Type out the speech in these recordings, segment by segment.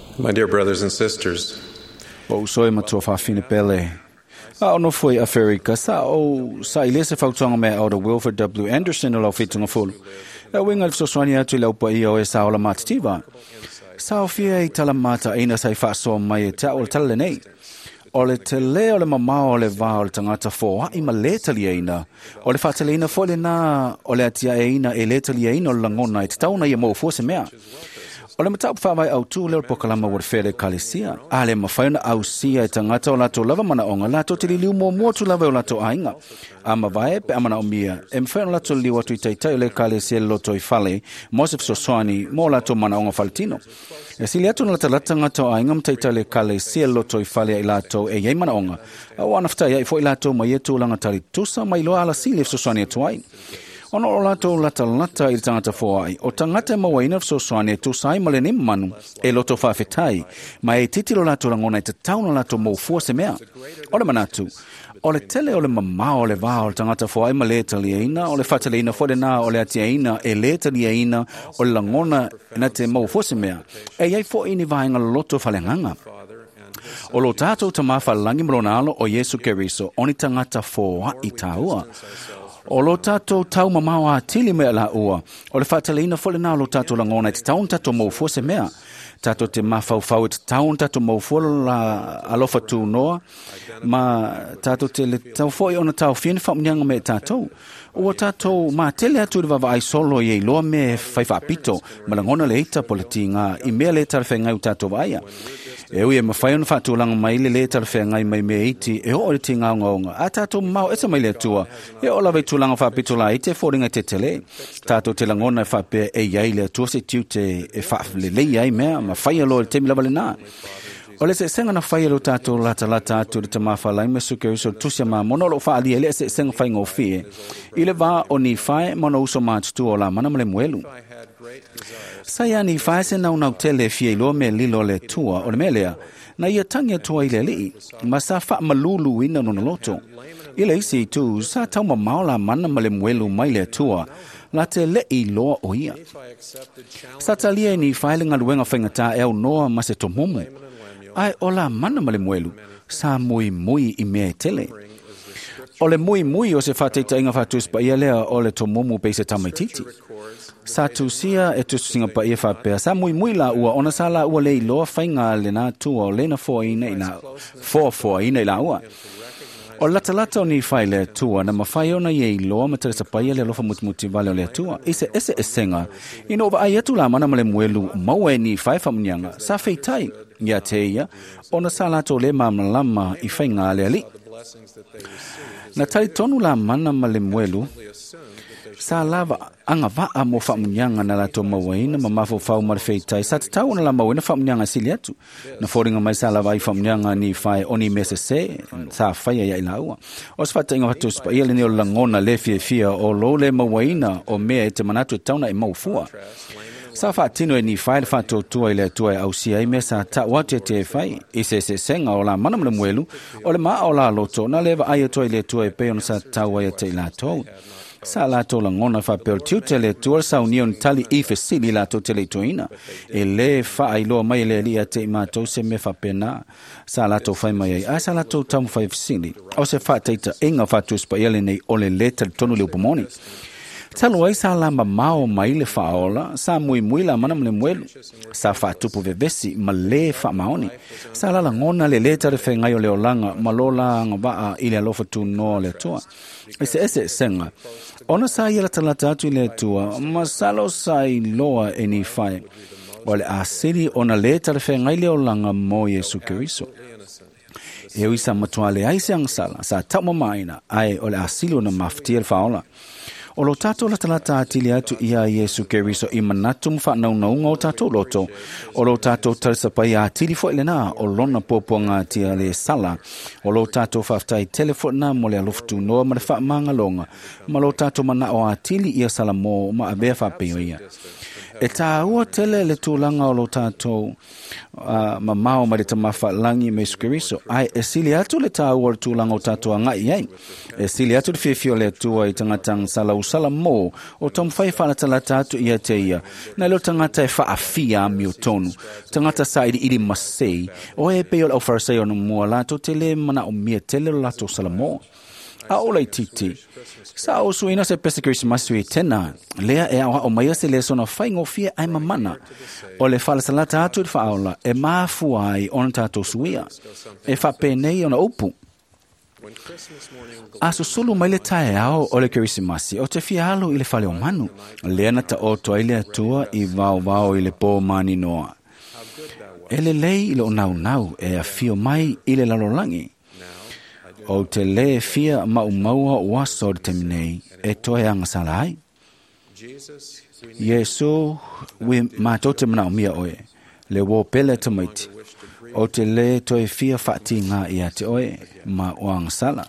My dear brothers and sisters, O soe matua whawhine pele. Ono foi Africa sa o sa ilese whautonga mea o Wilford W. Anderson o lau whitunga fulu. Winga le soswani atu lau pa ia o e sa o la matativa. Sa o fia i talamata ina sa i whaasoa mai e ta o le tala nei. O le te le o le mamao o le vā o le tangata fō i ma le tali eina. O le whaatale ina fō le nā o le atia eina e le tali eina o le langona i te tauna i a mō fō se mea. O le matau whawai au tū leo pokalama wa where kalesia. A le mawhaiona au sia e tangata o lato lava mana onga lato te li liu mō mōtu lava o lato ainga. A mawai pe amana o mia. E mwhaiona lato liu atu i taitai o le kalesia loto i whale. Mosef Soswani mō lato mana onga Faletino. E sili atu na lata ngata o ainga mtaitai le kalesia loto i whale i lato e yei mana onga. A wana whtai ai fo i lato mai etu langa tari tusa mai loa ala sili Soswani atu ai. Ono o lato lata i tangata fōai. O tangata mawaina Soswani e tūsai ma le ni manu e loto whawhetai. Ma e titilo lato langona i te tauna lato mō fua se mea. O le manatu. O le tele o le mamao o le vā o le tangata fōai ma le tali eina. O le whatale ina fōre nā o le atia eina e le tali eina o le langona na te mō fua se mea. E iai fō ini vaenga loto whalenganga. O lo tātou tamafa langi mronalo o Yesu Keriso oni tangata fōa i tāua. O lo tātou tau mamau a tili mea la ua. O le whaataleina fole nā lo tātou langona i te taun tātou mou fua se mea. Tātou te mawhauwhau i te taun tātou mou fua la alofa tū noa. Ma tātou te le tau fōi ona tau whiene whaumnyanga me tātou. O tātou ma tele atu le wawa ai solo i loa me whaiwhapito. Ma langona le ita politi ngā i mea le tarwhe ngai u tātou waia. E ui e mawhaiona whaatūlanga mai le tarwhe ngai mai me iti e o le ti ngā ngaunga. A tātou mau esa mai le atua. E o la veitūlanga whapito la ite fōringa te tele. Tātou te langona e whapea e iai le atua se tiu te e whaafle le iai mea. Ma whaia lo le temi lava le nā. O le se senga na whaia lo tātou lata atu le te mawhalai me Sukeriso tusia ma mono lo whaali e le se senga whai ngō fie. I le wā o ni whae mono uso mātutu o la mana male muelu. Saya ni whae se nau tele fie ilo me lilo le tua o le melea. Na ia tangia tua i le li. Ma sa wha malulu ina no loto. I le isi tu sa tau ma maola mana male muelu mai le tua. La te le i loa o ia. Sa talia ni whae le ngaluenga whengata e au noa ma se tomumu. Ai ola mana male muelu. Sa mui i mea tele. O le mui o se whateita inga whatus pa ia lea o le tomumu pe se tamaititi. Sa tusia e tusinga pa ia whapea. Sa mui la ua, ona sa la ua le i loa whainga le nā tua o le na fōa ina i la ua. O lata o ni whai le tua, na mawhai ona i loa ma teresa pa ia le lofa mutimuti vale o le tua. Ese senga. Ino ova ai atu la mana ma le muelu maua e ni whai whamunianga. Sa wheitai, ia te ia, ona sa lato le mamalama i whainga le ali. Na tai tonu la mana ma le muelu, sa lava anga vaa mo whamunyanga na lato mawaina ma mawhau ma le wheitai. Sa te tau na la mawaina whamunyanga sili atu. Na whoringa mai sa lava i whamunyanga ni whae oni mese se, sa whaia ia ila ua. O sa whata inga whatu spa ia le neo langona le fia o lo le mawaina o mea e te manatu e tauna e maufua. Sa whaatino e ni whae le whato tua i le tua e au sia i mea sa ta watu e te whae. I se senga o la manam le muelu, o le maa o la loto, na leva ai atua i le tua e peon sa tau ai te i la tau. Sa lato la ngona fa pel tiu tele tua sa union tali I fesili lato tele tuina. E le fa ailoa mai le lia te imato se me fa pena. Sa lato fai mai ai. Sa lato tamu fai fesili. O se fa teita inga fa tuspa ele nei o le leta tonu le upomoni. Talo ai sa la mamao mai le faola, sa mui la mana mle muelu. Sa fa tupu vevesi ma le fa maoni. Sa la ngona le leta re fe ngai o le olanga malola ngaba ile alofa tu no le tua. Ese senga. Ona sa ia la talata atu ile tua, ma salo sa I loa e ni fai. O le asiri ona leta re fe ngai le olanga mo Yesu Keriso. E uisa matuale ai se angsala, sa tamo maina, ai o le asili ona maftia le faola. O lo tato la talata atili atu ia Yesu Keriso I manatu mwhanaunga o tato loto. O lo tato tarisapai atili fo ilena o lona poponga tia le sala. O lo tato whaftai telefona mo le aluftu noa ma le whaamanga longa. Ma lo tato mana o atili ia sala mo ma avea whapeo ia. E tā ua tele le tūlanga o lo tātou ma mao ma le tamafa langi me Sukeriso. Ai, e sili atu le tā ua le tūlanga o tātou angai ai. E sili atu le whiawhio le atua i tangatang salausala mō o tom whai whanatala tātou ia te ia. Na lo tangata e whaafia mi o tonu. Tangata sa ili masei. O e peo au wharisei o no mua lato tele mana o mia tele o lato salamo. A olai titi. Sa o suina se pese Christmas i tena. Lea e awa o maia se le sona whai ngofia ai mamana. O le whalasala tātou i whaola e maafu ai ona tātou suia. E whapenei ona upu. A susulu mai le tae ao o le Christmas o te fialo i le whale o manu. Lea na ta o toa i le atua i vau i le pō mani noa. E le lei i le o nau e a fio mai i le lalolangi. O te le fia maua waso te minei e toe anga salai. Yesu we mato te mana o mia oe. Le wo pele te maiti. O te le toe fia whati ngā ia te oe ma o anga sala.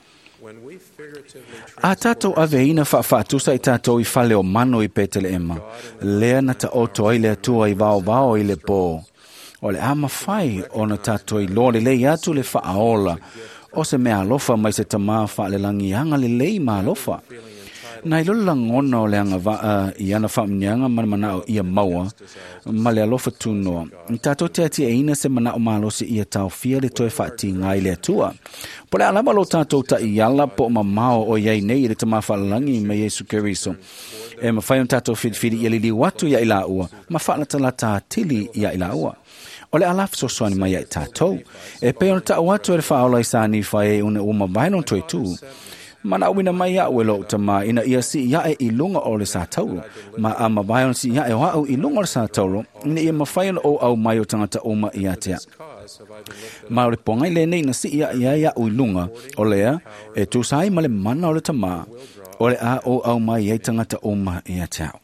A tātou aveina whaatusa i tātou i whale o mano i petele ema. Lea na ta oto ai le atua i vao i le pō. O le ama whai o na tātou i lore le atu le whaaola. O se mea alofa mai se tamā whaalelangi anga le lei ma alofa. Nai lola ngona o le anga i ana whaamnianga mana o ia maua, ma le alofa tūnoa. Tātou te ati e ina se mana o malosi ia tau fia le toi whaati ngai le atua. Po le alama lo tātou ta i ala po ma mao o iai nei le tamā whaalelangi me Yesu Keriso. E ma whai on tātou whiri i lili watu ia ila ua, ma whaanatala tā tili ia ila ua. O le alaf so soani mai ai tātou. E pe on ta watu e whaola i sāni whae une uma vaino toi tū. Mana awina mai au e lo tama ina ia si ia e ilunga o le sātauro. Ma ama vaino si ia e wau ilunga o le sātauro. Ina ia mawhaion o au mai o tangata uma ia tea. Ma o le pongai le nei na si ia u ilunga o lea e tūsai ma le mana o le tama. O le a o au mai ia tangata uma ia tea.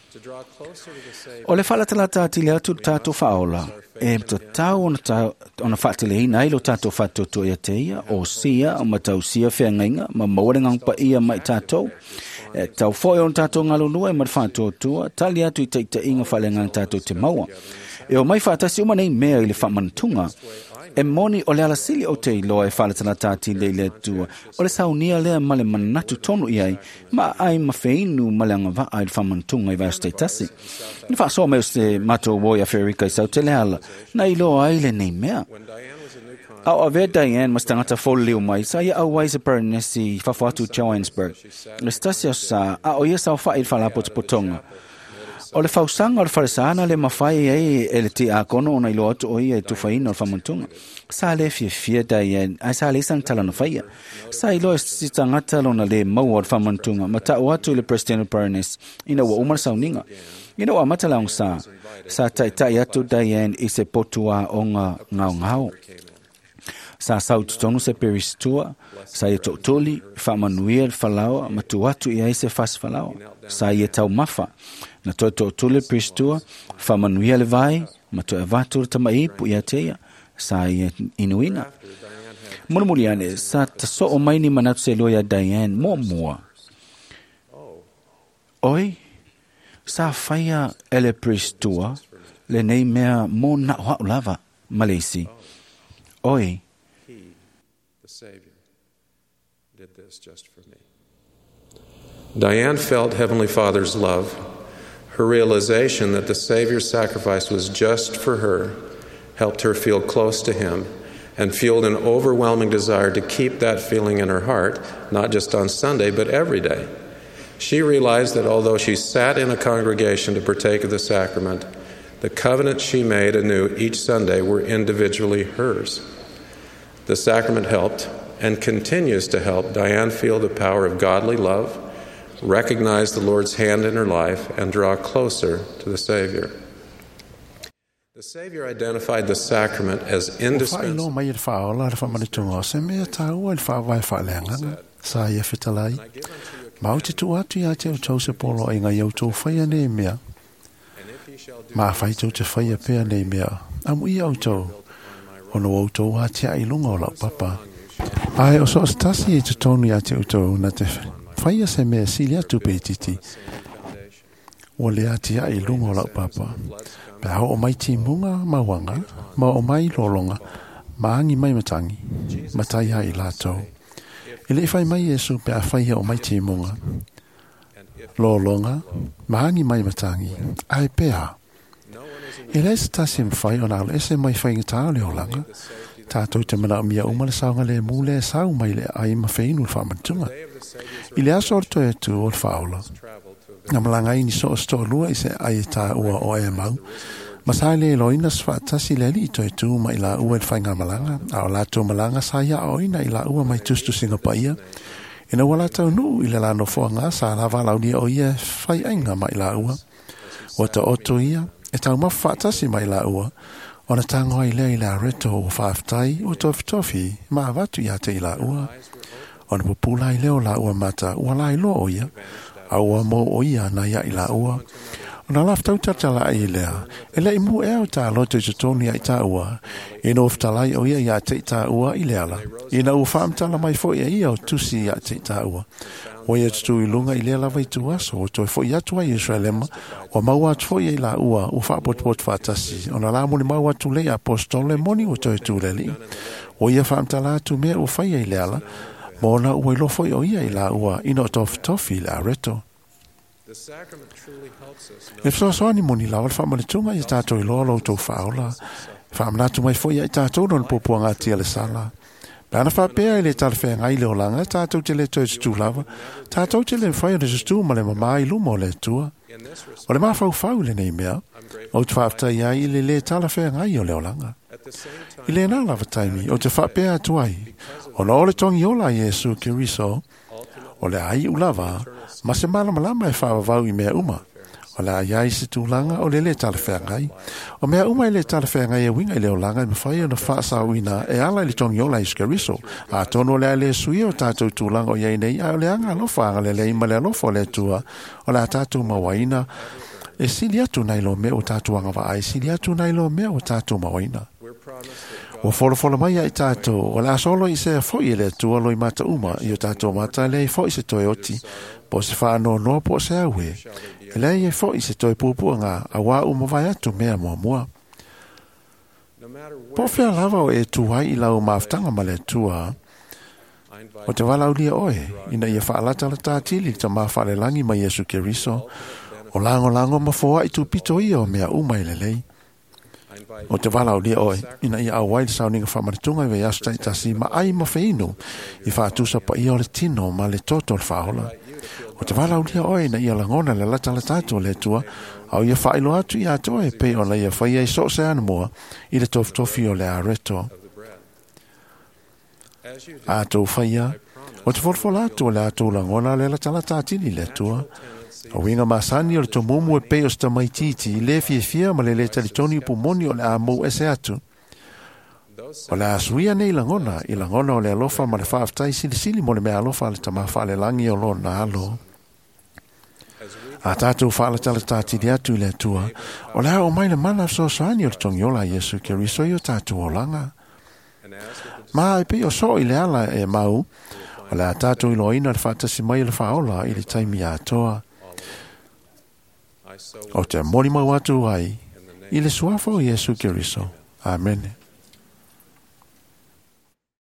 O le whalatalata ati le atu tātou whaola. E to tau ona whaatele ina ilo tātou whatoto ia te ia, o sia, o matau sia whengainga, ma maurengang pa ia mai tātou. E tau whoi on tātou ngalulua e mat whatotua, tali atu i teita inga whalengang tātou te maua. E o mai whaatasi o manei mea i le whamantunga. E moni o le alasili o te iloa e whaletana tāti le le tua. O le saunia lea male manatu tonu iai, ma ai mawheinu male anga wa ai whamantunga i vāstei tasi. Ni whaasoa meo se mato woi a Ferika i sau te leala, na iloa ai le nei mea. Au a vea Diane mas tangata foliu mai, sa ia au waise paranesi whawhatu Johannesburg. Le stasi o sa, a o ia sau whaid whalapo te potonga. O le fausanga o le wharesana le mawhai e le ti a kono o na ilo atu o ia e tuwhaina o le whamantunga. Sa le fia Diane, ai sa le sang tala na whaia. Sa ilo e si tangata lo na le maua o le whamantunga, ma ta o atu i le Presidential Paranesi, ina wa umar sauninga. Ina wa matalaong sa tai atu Diane i se potua o ngau. Sa sau tutonu se peristua, sa ia tōtoli, whamanuia le whalawa, ma tu atu i aise fas whalawa. Sa ia tau mafa, na toi tōtoli peristua, whamanuia le vai, ma tu e vatu le tamaipu ia teia, sa ia inuina. Muramuri ane, sa taso o maini manatu se loia Diane, mua. Oi, sa whaia ele peristua, le nei mea mo na whau lava, malesi. Oi, Savior did this just for me. Diane felt Heavenly Father's love. Her realization that the Savior's sacrifice was just for her helped her feel close to Him and fueled an overwhelming desire to keep that feeling in her heart, not just on Sunday, but every day. She realized that although she sat in a congregation to partake of the sacrament, the covenants she made anew each Sunday were individually hers. The sacrament helped and continues to help Diane feel the power of godly love, recognize the Lord's hand in her life, and draw closer to the Savior. The Savior identified the sacrament as indispensable. Ono auto atia ilunga o lau papa. Ai o so stasi e tutonu ya te utou na te whaia se mea sili atu pe titi. o le atia I lunga o lau papa. Pe hao o mai timunga mawanga, ma o mai lolonga, maangi mai matangi, matai hai lātou. I le whai mai Yesu pe a whaia o mai timunga, lolonga, maangi mai matangi, ai pea. I le se tasi mwhai o nālo ese mai whai ngatā leo langa, tātou te mana o mia umale saunga le mule sau mai le ai mawhainu le whamatunga. I le aso o toi atu o le whaola. Nga malanga ini so o sto lua I se ai tā ua o e mau. Masai le loina sfatasi le li toi tu mai la ua le whainga malanga. A o lato malanga sa ia o ina I la ua mai tustu singa paia. Ina wala tau nu I le lano fuanga sa la vala unia o ia whai ainga mai la ua. O ta oto ia, e tau mawhatasi mai la ua. O na tango ai lea I la reto o whaaftai o tofi maa watu ia te I la ua. O na pupula I leo la ua mata ua lai lo o ia. A ua mo o ia na ia I la ua. O na laftau tatala ai lea. E le imu eo ta loto I tutoni ai ta ua. E no ftalai o ia ia te ta ua I leala. E na ua whaamtala mai fo ia ia o tusi ia te ta ua. O ia tutu I lunga I lea lawa I tu aso. O toi fo ia tua I Israelema. O maua atu fo ia I la ua. O whaapotpot whaatasi. O na la moni maua atu lei apostole moni o toi tu leli. O ia whaamtala atu mea o whaia I leala. Mona ua ilofo o ia I la ua ino tofi la reto. E whasoani moni lawa le whamaletunga I tātou I loa tau whaola. Whaamnatu mai fo ia I tātou non popuanga tia le sala. Pēana whapea I le talwhea ngai leo langa tātou te le toi stu lava. Tātou te le whaia le stu ma le mama I luma o le tua. O le mawhau le nei mea. O te whaaftai ai I le talwhea ngai o leo langa. I le nā lava taimi o te whapea atuai. O na ole tongi ola Yesu ki riso, o le ai ulava, ma se malama e whaavavau I mea uma. O le ai se tūlanga o le talawhengai. O mea uma I le talawhengai e winga I leo langa I mawhai o na whaasawina e ala I le tongi ola iska riso. A tono le ale sui o tātou tūlanga o iei nei, a o le anga alofa anga le ima le alofa o le tua, o le tātou mawaina, e sili atu nai lo mea o tātou anga wa ai, sili atu nai lo mea o tātou mawaina. O folo mai ai tātou, o la solo I se foi le tua loi mata uma, I o tātou mata le foi se toi oti, po se whaano no po se aue, e le foi se toi pupua a wā uma vai atu mea mua. Po whea lava o e tuai I lau maftanga ma le tua, o te wala ulia oe, ina ia whaalata la tātili ta mawhale langi ma Yesu Keriso, o lango mafoa I tu pito I o mea uma I le lei. O te wala o lia oe, ina ia awai le sauninga whamaritunga ve yasu taitasi ma ai ma whainu I whaatusa pa ia o le tino ma le toto le whaola. O te wala o lia oe, ina ia langona le lata le tātou le tua, au ia whailo atu I atoe pe o na ia whaia I so se anamoa I le tofi o le areto. A tau whaia, o te wholwhola atu o le atu langona le lata le tātini le tua, o winga masani o le tomumu e peo sta maititi I le fia ma le talitoni pumoni o le amou ese atu. O le asuia nei langona, I langona o le alofa ma le whaaftai sili mo le mea alofa le tamafa le langi o lo na alo. A tātou whaala tala tātiri atu I le tua, o le o mai le mana soani o le tongiola Yesu Keriso I o tātou o langa. Ma e pe o so I le ala e mau, o le a tātou I loina le whaatasi mai le whaola I le taimi a toa. O te mori mau atu ai, I le suafo Yesu Keriso. Amen.